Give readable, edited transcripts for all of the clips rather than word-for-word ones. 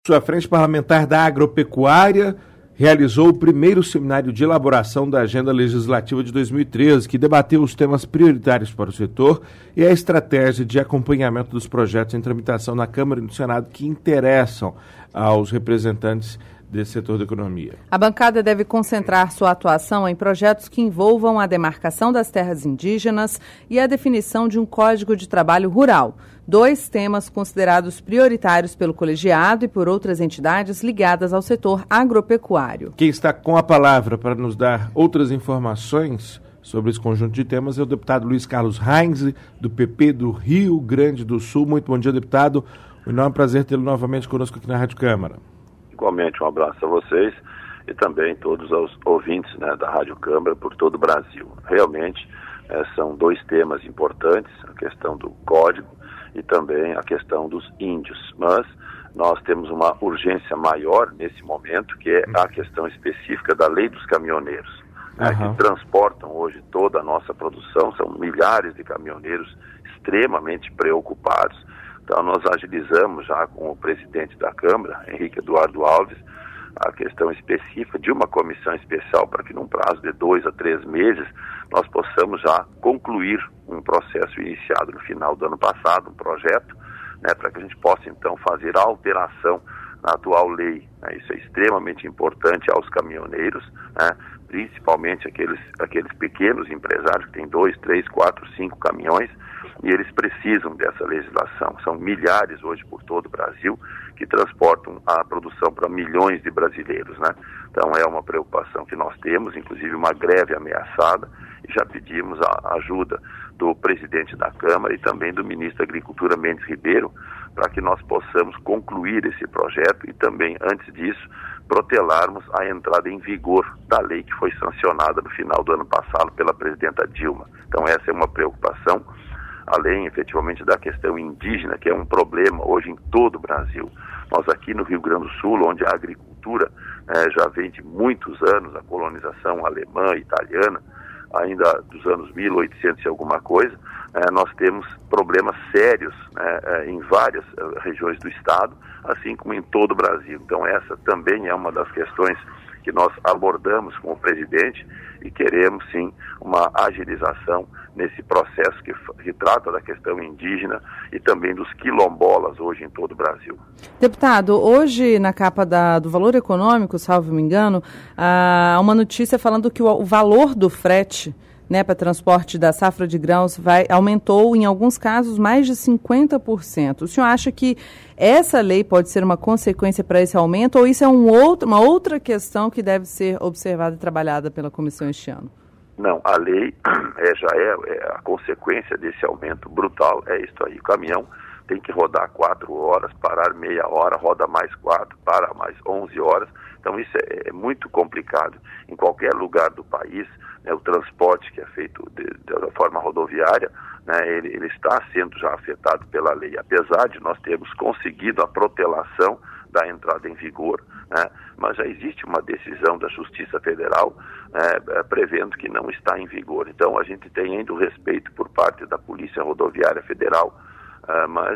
A Frente Parlamentar da Agropecuária realizou o primeiro seminário de elaboração da Agenda Legislativa de 2013, que debateu os temas prioritários para o setor e a estratégia de acompanhamento dos projetos em tramitação na Câmara e no Senado que interessam aos representantes desse setor da economia. A bancada deve concentrar sua atuação em projetos que envolvam a demarcação das terras indígenas e a definição de um Código de Trabalho Rural, dois temas considerados prioritários pelo colegiado e por outras entidades ligadas ao setor agropecuário. Quem está com a palavra para nos dar outras informações sobre esse conjunto de temas é o deputado Luiz Carlos Heinz, do PP do Rio Grande do Sul. Muito bom dia, deputado. Um enorme prazer tê-lo novamente conosco aqui na Rádio Câmara. Igualmente, um abraço a vocês e também todos os ouvintes, da Rádio Câmara por todo o Brasil. Realmente, são dois temas importantes, a questão do código e também a questão dos índios. Mas nós temos uma urgência maior nesse momento, que é a questão específica da lei dos caminhoneiros, que transportam hoje toda a nossa produção. São milhares de caminhoneiros extremamente preocupados. Então, nós agilizamos já com o presidente da Câmara, Henrique Eduardo Alves, a questão específica de uma comissão especial para que, num prazo de 2 a 3 meses, nós possamos já concluir um processo iniciado no final do ano passado, um projeto, para que a gente possa, então, fazer a alteração na atual lei. Isso é extremamente importante aos caminhoneiros, principalmente aqueles pequenos empresários que têm 2, 3, 4, 5 caminhões, e eles precisam dessa legislação. São milhares hoje por todo o Brasil que transportam a produção para milhões de brasileiros, Então é uma preocupação que nós temos, inclusive uma greve ameaçada, e já pedimos a ajuda do presidente da Câmara e também do ministro da Agricultura, Mendes Ribeiro, para que nós possamos concluir esse projeto e também, antes disso, protelarmos a entrada em vigor da lei que foi sancionada no final do ano passado pela presidenta Dilma. Então essa é uma preocupação, além efetivamente da questão indígena, que é um problema hoje em todo o Brasil. Nós aqui no Rio Grande do Sul, onde a agricultura já vem de muitos anos, a colonização alemã, italiana, ainda dos anos 1800 e alguma coisa, nós temos problemas sérios em várias regiões do estado, assim como em todo o Brasil. Então essa também é uma das questões que nós abordamos com o presidente e queremos, sim, uma agilização nesse processo que trata da questão indígena e também dos quilombolas hoje em todo o Brasil. Deputado, hoje na capa do Valor Econômico, salvo me engano, há uma notícia falando que o valor do frete para transporte da safra de grãos aumentou, em alguns casos, mais de 50%. O senhor acha que essa lei pode ser uma consequência para esse aumento ou isso é uma outra questão que deve ser observada e trabalhada pela comissão este ano? Não, a lei já é a consequência desse aumento brutal. É isso aí, o caminhão tem que rodar 4 horas, parar meia hora, roda mais 4, para mais 11 horas. Então isso é muito complicado. Em qualquer lugar do país, o transporte que é feito da forma rodoviária, ele está sendo já afetado pela lei. Apesar de nós termos conseguido a protelação da entrada em vigor, mas já existe uma decisão da Justiça Federal prevendo que não está em vigor. Então a gente tem ainda o respeito por parte da Polícia Rodoviária Federal, mas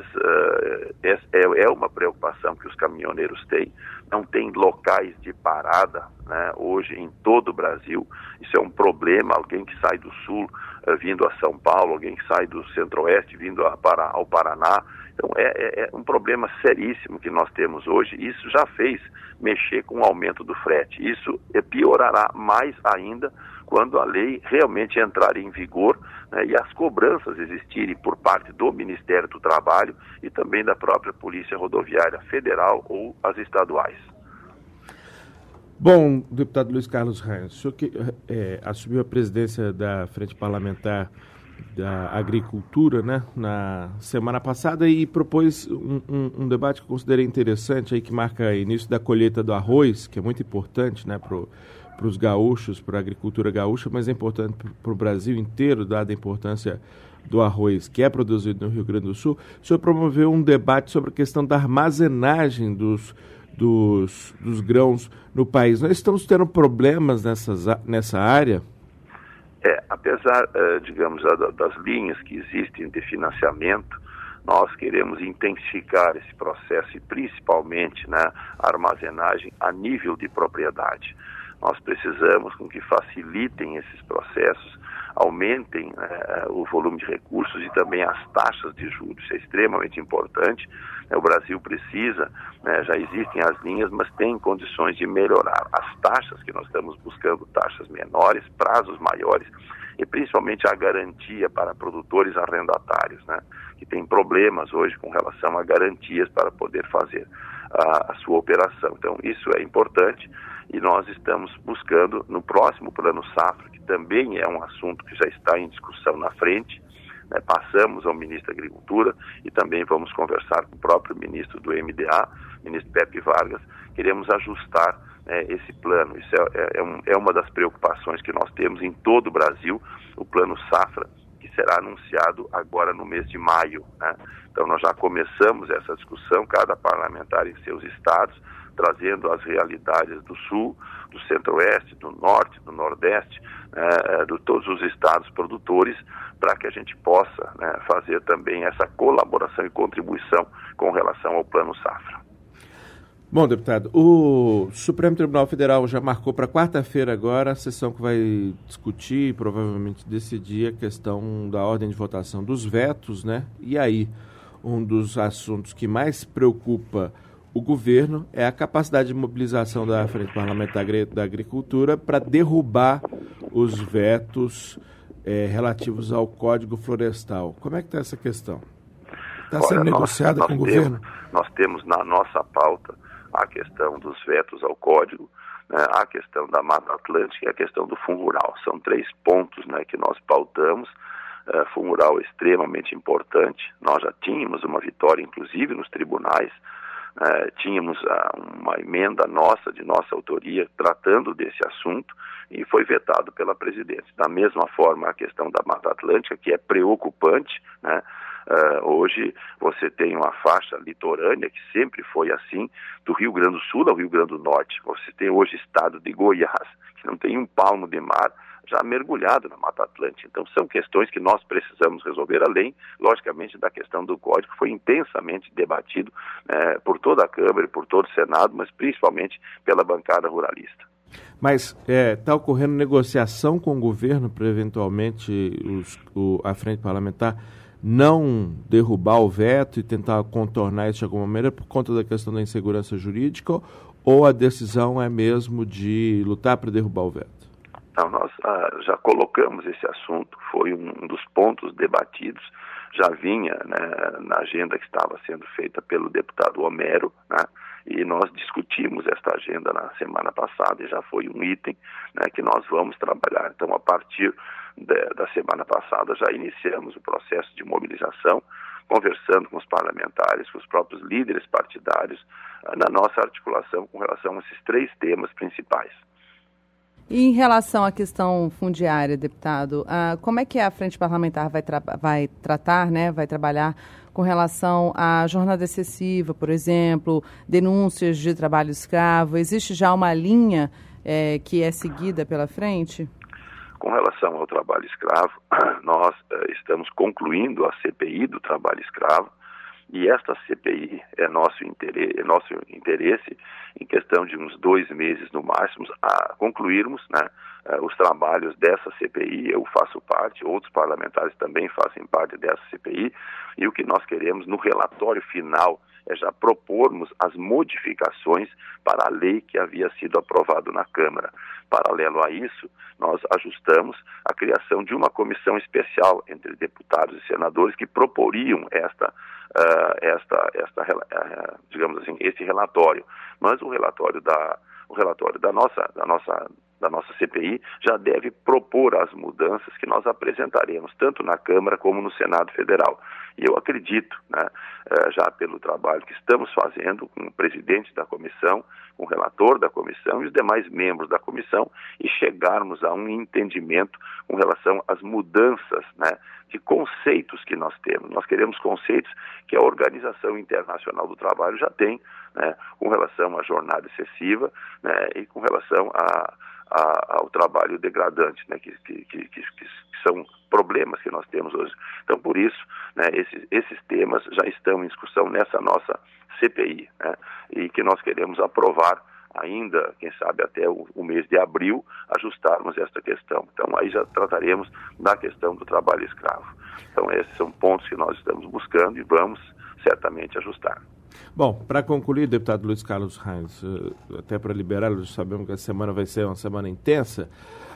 é uma preocupação que os caminhoneiros têm. Não tem locais de parada hoje em todo o Brasil. Isso é um problema. Alguém que sai do sul vindo a São Paulo, alguém que sai do centro-oeste vindo ao Paraná. Então é um problema seríssimo que nós temos hoje. Isso já fez mexer com o aumento do frete. Isso piorará mais ainda quando a lei realmente entrar em vigor, e as cobranças existirem por parte do Ministério do Trabalho e também da própria Polícia Rodoviária Federal ou as estaduais. Bom, deputado Luiz Carlos Heinz, o senhor que assumiu a presidência da Frente Parlamentar da Agricultura, na semana passada e propôs um debate que eu considerei interessante, aí, que marca o início da colheita do arroz, que é muito importante para os gaúchos, para a agricultura gaúcha, mas é importante para o Brasil inteiro, dada a importância do arroz que é produzido no Rio Grande do Sul. O senhor promoveu um debate sobre a questão da armazenagem dos grãos no país. Nós estamos tendo problemas nessa área? Apesar, das linhas que existem de financiamento, nós queremos intensificar esse processo e principalmente, né, a armazenagem a nível de propriedade. Nós precisamos com que facilitem esses processos, aumentem o volume de recursos e também as taxas de juros. Isso é extremamente importante. O Brasil precisa, já existem as linhas, mas tem condições de melhorar. As taxas que nós estamos buscando, taxas menores, prazos maiores e principalmente a garantia para produtores arrendatários, né, que tem problemas hoje com relação a garantias para poder fazer a sua operação. Então, isso é importante. E nós estamos buscando, no próximo Plano Safra, que também é um assunto que já está em discussão na frente, né, passamos ao ministro da Agricultura e também vamos conversar com o próprio ministro do MDA, ministro Pepe Vargas, queremos ajustar esse plano. Isso é uma das preocupações que nós temos em todo o Brasil, o Plano Safra, que será anunciado agora no mês de maio, né? Então nós já começamos essa discussão, cada parlamentar em seus estados, trazendo as realidades do Sul, do Centro-Oeste, do Norte, do Nordeste, de todos os estados produtores, para que a gente possa, né, fazer também essa colaboração e contribuição com relação ao Plano Safra. Bom, deputado, o Supremo Tribunal Federal já marcou para quarta-feira agora a sessão que vai discutir e provavelmente decidir a questão da ordem de votação dos vetos, né? E aí, um dos assuntos que mais preocupa o governo é a capacidade de mobilização da Frente Parlamentar da Agricultura para derrubar os vetos relativos ao Código Florestal. Como é que está essa questão? Está sendo negociada com o governo? Nós temos na nossa pauta a questão dos vetos ao Código, né, a questão da Mata Atlântica e a questão do Fundo Rural. São 3 pontos, né, que nós pautamos. Fundo Rural é extremamente importante. Nós já tínhamos uma vitória, inclusive, nos tribunais. Tínhamos uma emenda nossa, de nossa autoria, tratando desse assunto e foi vetado pela presidência. Da mesma forma, a questão da Mata Atlântica, que é preocupante, né? Hoje você tem uma faixa litorânea, que sempre foi assim, do Rio Grande do Sul ao Rio Grande do Norte. Você tem hoje o estado de Goiás, que não tem um palmo de mar, já mergulhado na Mata Atlântica. Então são questões que nós precisamos resolver, além, logicamente, da questão do Código, que foi intensamente debatido por toda a Câmara e por todo o Senado, mas principalmente pela bancada ruralista. Mas está ocorrendo negociação com o governo para, eventualmente, a Frente Parlamentar não derrubar o veto e tentar contornar isso de alguma maneira por conta da questão da insegurança jurídica, ou a decisão é mesmo de lutar para derrubar o veto? Não, nós já colocamos esse assunto, foi um dos pontos debatidos, já vinha, né, na agenda que estava sendo feita pelo deputado Homero, né, e nós discutimos esta agenda na semana passada e já foi um item, né, que nós vamos trabalhar. Então, a partir da semana passada, já iniciamos o processo de mobilização, conversando com os parlamentares, com os próprios líderes partidários, na nossa articulação com relação a esses 3 temas principais. E em relação à questão fundiária, deputado, como é que a Frente Parlamentar vai tratar, né, vai trabalhar com relação à jornada excessiva, por exemplo, denúncias de trabalho escravo? Existe já uma linha que é seguida pela frente? Com relação ao trabalho escravo, nós estamos concluindo a CPI do trabalho escravo, e esta CPI é nosso interesse em questão de uns 2 meses no máximo a concluirmos, né, os trabalhos dessa CPI. Eu faço parte, outros parlamentares também fazem parte dessa CPI, e o que nós queremos no relatório final é já propormos as modificações para a lei que havia sido aprovada na Câmara. Paralelo a isso, nós ajustamos a criação de uma comissão especial entre deputados e senadores que proporiam digamos assim, esse relatório. Mas o relatório da nossa CPI já deve propor as mudanças que nós apresentaremos, tanto na Câmara como no Senado Federal. E eu acredito, né, já pelo trabalho que estamos fazendo com o presidente da comissão, com o relator da comissão e os demais membros da comissão, e chegarmos a um entendimento com relação às mudanças, né, de conceitos que nós temos. Nós queremos conceitos que a Organização Internacional do Trabalho já tem, né, com relação à jornada excessiva, né, e com relação ao trabalho degradante, né, que são problemas que nós temos hoje. Então, por isso, né, esses temas já estão em discussão nessa nossa CPI, né, e que nós queremos aprovar ainda, quem sabe até o mês de abril, ajustarmos esta questão. Então, aí já trataremos da questão do trabalho escravo. Então, esses são pontos que nós estamos buscando e vamos certamente ajustar. Bom, para concluir, deputado Luiz Carlos Reins, até para liberá-lo, sabemos que a semana vai ser uma semana intensa,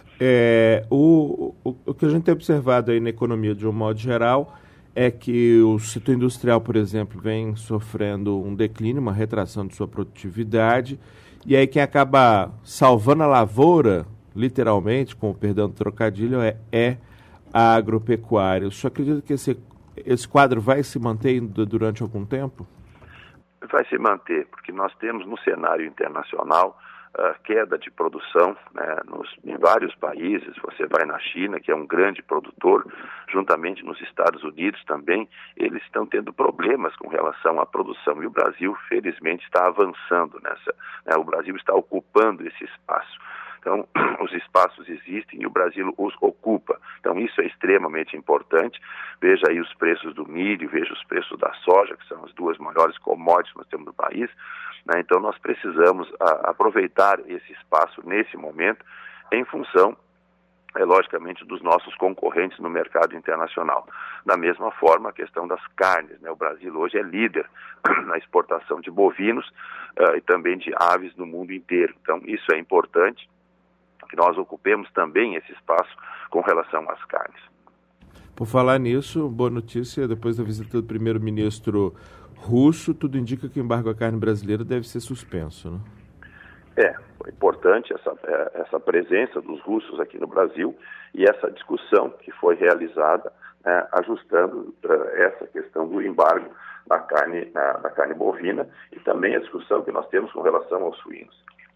o que a gente tem observado aí na economia de um modo geral é que o setor industrial, por exemplo, vem sofrendo um declínio, uma retração de sua produtividade, e aí quem acaba salvando a lavoura, literalmente, com o perdão do trocadilho, é a agropecuária. O senhor acredita que esse quadro vai se manter durante algum tempo? Vai se manter, porque nós temos no cenário internacional queda de produção, né, em vários países. Você vai na China, que é um grande produtor, juntamente nos Estados Unidos também, eles estão tendo problemas com relação à produção, e o Brasil, felizmente, está avançando nessa, né, o Brasil está ocupando esse espaço. Então, os espaços existem e o Brasil os ocupa. Então, isso é extremamente importante. Veja aí os preços do milho, veja os preços da soja, que são as duas maiores commodities que nós temos no país, né? Então, nós precisamos aproveitar esse espaço nesse momento em função, logicamente, dos nossos concorrentes no mercado internacional. Da mesma forma, a questão das carnes, né? O Brasil hoje é líder na exportação de bovinos e também de aves no mundo inteiro. Então, isso é importante, que nós ocupemos também esse espaço com relação às carnes. Por falar nisso, boa notícia, depois da visita do primeiro-ministro russo, tudo indica que o embargo à carne brasileira deve ser suspenso, né? Foi importante essa presença dos russos aqui no Brasil e essa discussão que foi realizada, né, ajustando essa questão do embargo da carne bovina e também a discussão que nós temos com relação aos suínos.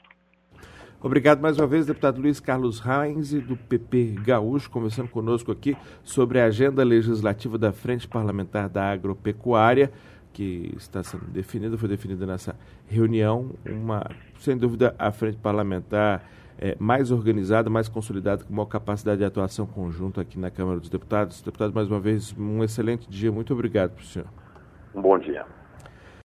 Obrigado mais uma vez, deputado Luiz Carlos Reins, do PP Gaúcho, conversando conosco aqui sobre a agenda legislativa da Frente Parlamentar da Agropecuária, que está sendo definida, foi definida nessa reunião, sem dúvida, a Frente Parlamentar mais organizada, mais consolidada, com maior capacidade de atuação conjunta aqui na Câmara dos Deputados. Deputado, mais uma vez, um excelente dia. Muito obrigado para o senhor. Um bom dia.